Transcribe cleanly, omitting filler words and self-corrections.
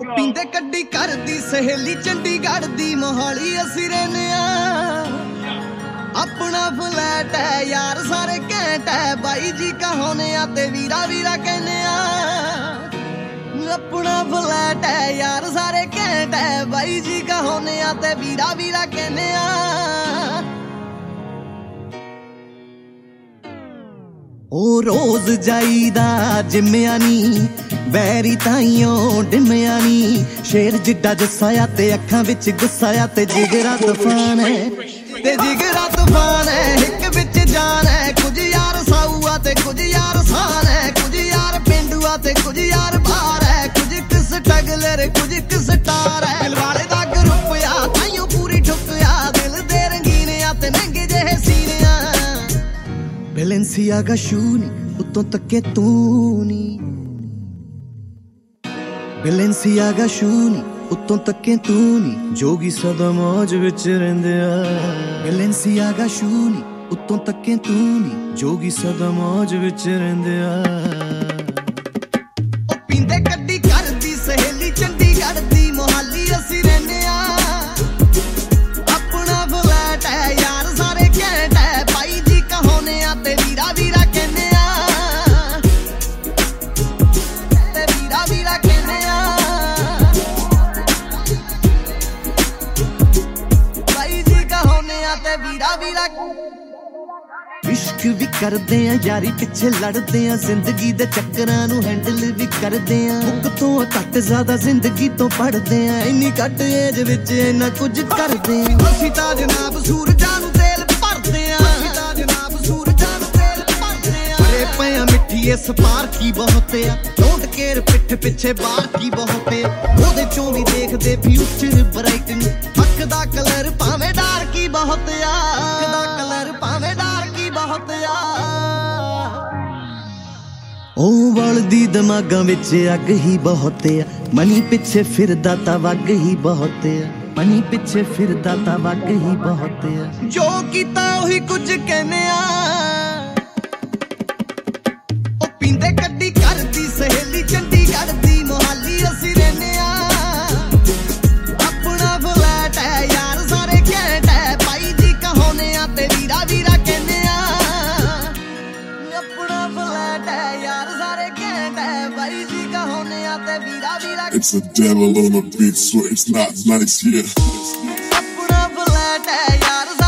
ਪੀਂਦੇ ਕੱਢੀ ਕਰਦੀ ਸਹੇਲੀ ਚੰਡੀਗੜ੍ਹ ਦੀ ਮੋਹਾਲੀ ਅਸੀਂ ਰਹਿੰਦੇ ਆ। ਆਪਣਾ ਫਲੈਟ ਹੈ ਯਾਰ ਸਾਰੇ ਘੈਂਟ ਹੈ ਬਾਈ ਜੀ ਕਹਾਉਨੇ ਆ ਤੇ ਵੀਰਾ ਵੀਰਾ ਕਹਿੰਦੇ ਆ। ਆਪਣਾ ਫਲੈਟ ਹੈ ਯਾਰ ਸਾਰੇ ਘੈਂਟ ਹੈ ਬਾਈ ਜੀ ਕਹਾਉਨੇ ਆ ਤੇ ਵੀਰਾ ਵੀਰਾ ਕਹਿੰਦੇ ਆ। ਉਹ ਰੋਜ਼ ਜਾਈਦਾ ਜਿੰਮਿਆ ਨੀ ਵੈਰੀ ਤਾਈਓ ਡਿਮਿਆ ਨੀ। ਸ਼ੇਰ ਜਿੱਡਾ ਜੱਸਾ ਆ ਤੇ ਅੱਖਾਂ ਵਿੱਚ ਗੁੱਸਾ ਆ ਤੇ ਜਿਗਰਾ ਤੂਫਾਨ ਹੈ ਤੇ ਜਿਗਰਾ ਤੂਫਾਨ ਹੈ। ਇੱਕ ਵਿੱਚ ਜਾਨ ਹੈ ਕੁਝ ਯਾਰ ਸਾਊ ਆ ਤੇ ਕੁਝ ਯਾਰ ਸਾਨ ਹੈ। ਕੁਝ ਯਾਰ ਪੇਂਡੂ ਆ ਤੇ ਕੁਝ ਯਾਰ ਬਾਹਰ ਹੈ। ਕੁਝ ਕਿਸ ਟਗਲਰ ਕੁਝ ਕਿਸ ਟਾਰ ਹੈ। ਦਿਲ ਵਾਲੇ ਦਾ ਗਰੁੱਪ ਆ ਤਾਈਓ ਪੂਰੀ ਠੁੱਕ ਆ। ਦਿਲ ਦੇ ਰੰਗੀਨ ਆ ਤੇ ਨੰਗੇ ਜਿਹੇ ਸੀਨੇ ਆ। ਬੈਲੈਂਸੀਆਗਾ ਸ਼ੂ ਨੀ ਉੱਤੋਂ ਤੱਕੇ ਤੂੰ ਨੀ। ਬੈਲੈਂਸੀਆਗਾ ਸ਼ੂ ਨੀ ਉੱਤੋਂ ਤੱਕੇ ਤੂੰ ਨੀ। ਜੋਗੀ ਸਦਾ ਮੌਜ ਵਿੱਚ ਰਹਿੰਦੇ ਆ। ਬੈਲੈਂਸੀਆਗਾ ਸ਼ੂ ਨੀ ਉੱਤੋਂ ਤੱਕੇ ਤੂੰ ਨੀ। ਜੋਗੀ ਸਦਾ ਮੌਜ ਵਿੱਚ ਰਹਿੰਦੇ ਆ। ਉਹ ਪੀਂਦੇ ਕੱਢੀ ਕਰਦੀ ਸਹੇਲੀ ਚੰਡੀਗੜ੍ਹ ਦੀ ਮੋਹਾਲੀ ਅਸੀਂ ਰਹਿੰਦੇ ਆ। ਆਪਣਾ ਫਲੈਟ ਹੈ ਯਾਰ ਸਾਰੇ ਘੈਂਟ ਹੈ ਬਾਈ ਜੀ ਕਹਾਉਨੇ ਆ ਤੇ ਵੀਰਾ ਵੀਰਾ ਕਹਿੰਦੇ ਆ। ਤੇ ਵੀਰਾ ਵੀਰਾ ਕਹਿੰਦੇ ਆ। ਬਾਈ ਜੀ ਕਹਾਉਨੇ ਆ ਤੇ ਵੀਰਾ ਵੀਰਾ। ਇਸ਼ਕ ਵੀ ਕਰਦੇ ਆ ਯਾਰੀ ਪਿੱਛੇ ਲੜਦੇ ਆ। ਜ਼ਿੰਦਗੀ ਦੇ ਚੱਕਰਾਂ ਨੂੰ ਹੈਂਡਲ ਵੀ ਕਰਦੇ ਆ। ਮੁੱਕ ਤੋਂ ਘੱਟ ਜ਼ਿਆਦਾ ਜ਼ਿੰਦਗੀ ਤੋਂ ਪੜਦੇ ਆ। ਇੰਨੀ ਘੱਟ ਏਜ ਵਿੱਚ ਇੰਨਾ ਕੁਝ ਕਰਦੇ ਆ। ਅਸੀਂ ਤਾਂ ਜਨਾਬ ਸੂਰਜਾਂ ਨੂੰ ਤੇਲ ਭਰਦੇ ਆ। ਅਸੀਂ ਤਾਂ ਜਨਾਬ ਸੂਰਜਾਂ ਨੂੰ ਤੇਲ ਭਰਦੇ ਆ। ਅਰੇ ਪਿਆ ਮਿੱਠੀ ਇਸ ਪਾਰਕੀ ਬਹੁਤ ਆ। ਡੋਂਟ ਕੇਅਰ ਪਿੱਠ ਪਿੱਛੇ ਬਾਰਕੀ ਬਹੁਤ ਆ। ਉਹਦੇ ਚੋਂ ਵੀ ਦੇਖਦੇ ਫਿਊਚਰ ਬ੍ਰਾਈਟ ਨੂੰ। ਅੱਖ ਦਾ ਕਲਰ ਭਾਵੇਂ ਡਾਰਕੀ ਬਹੁਤ ਆ। ਅੱਖ ਦਾ ਕਲਰ ਭਾਵੇਂ ਡਾਰਕੀ ਬਹੁਤ ਆ। ਉਹ ਵਲਦੀ ਦਿਮਾਗਾਂ ਵਿੱਚ ਅੱਗ ਹੀ ਬਹੁਤ ਆ। ਮਨੀ ਪਿੱਛੇ ਫਿਰਦਾ ਤਾਂ ਵੱਗ ਹੀ ਬਹੁਤ ਆ। ਮਨੀ ਪਿੱਛੇ ਫਿਰਦਾ ਤਾਂ ਵੱਗ ਹੀ ਬਹੁਤ ਆ। ਜੋ ਕੀਤਾ ਉਹੀ ਕੁਝ ਕਹਿੰਦੇ ਆ। ਉਹ ਪੀਂਦੇ ਕੱਢੀ ਕਰਦੀ ਸਹੇਲੀ ਚੰਡੀਗੜ੍ਹ ਦੀ ਮੋਹਾਲੀ ਅਸੀਂ ਰਹਿੰਦੇ ਆ। ਆਪਣਾ ਫਲੈਟ ਹੈ ਯਾਰ ਸਾਰੇ ਘੈਂਟ ਹੈ ਬਾਈ ਜੀ ਕਹਾਉਨੇ ਆ ਤੇ ਵੀਰਾ ਵੀਰਾ ਕਹਿੰਦੇ ਆ। ਆਪਣਾ ਫਲੈਟ ਹੈ ਯਾਰ ਸਾਰੇ ਘੈਂਟ ਹੈ ਬਾਈ ਜੀ ਕਹਾਉਨੇ ਆ ਤੇ ਵੀਰਾ ਵੀਰਾ। It's the devil on the beat, so it's not nice, yeah. ਆਪਣਾ ਫਲੈਟ ਹੈ ਯਾਰ